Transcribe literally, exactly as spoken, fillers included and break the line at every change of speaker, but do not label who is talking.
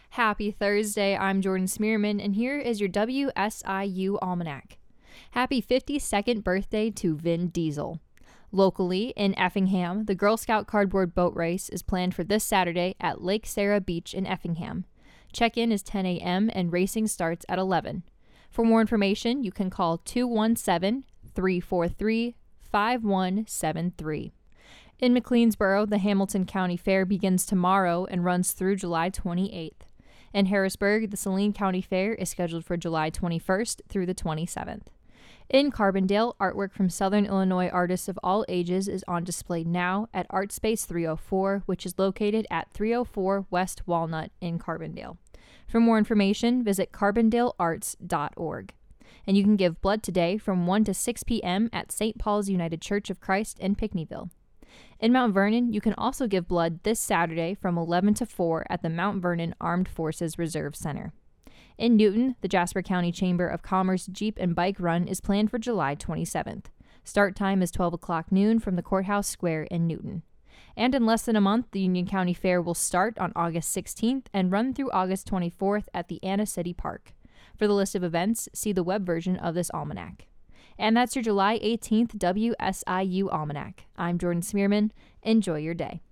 Happy Thursday, I'm Jordan Smearman, and here is your W S I U Almanac. Happy fifty-second birthday to Vin Diesel. Locally, in Effingham, the Girl Scout Cardboard Boat Race is planned for this Saturday at Lake Sarah Beach in Effingham. Check-in is ten a.m. and racing starts at eleven. For more information, you can call two one seven, three four three, five one seven three. In McLeansboro, the Hamilton County Fair begins tomorrow and runs through July twenty-eighth. In Harrisburg, the Saline County Fair is scheduled for July twenty-first through the twenty-seventh. In Carbondale, artwork from Southern Illinois artists of all ages is on display now at Art Space three oh four, which is located at three oh four West Walnut in Carbondale. For more information, visit carbondale arts dot org. And you can give blood today from one to six p.m. at Saint Paul's United Church of Christ in Pinckneyville. In Mount Vernon, you can also give blood this Saturday from eleven to four at the Mount Vernon Armed Forces Reserve Center. In Newton, the Jasper County Chamber of Commerce Jeep and Bike Run is planned for July twenty-seventh. Start time is twelve o'clock noon from the Courthouse Square in Newton. And in less than a month, the Union County Fair will start on August sixteenth and run through August twenty-fourth at the Anna City Park. For the list of events, see the web version of this almanac. And that's your July eighteenth W S I U Almanac. I'm Jordan Smearman. Enjoy your day.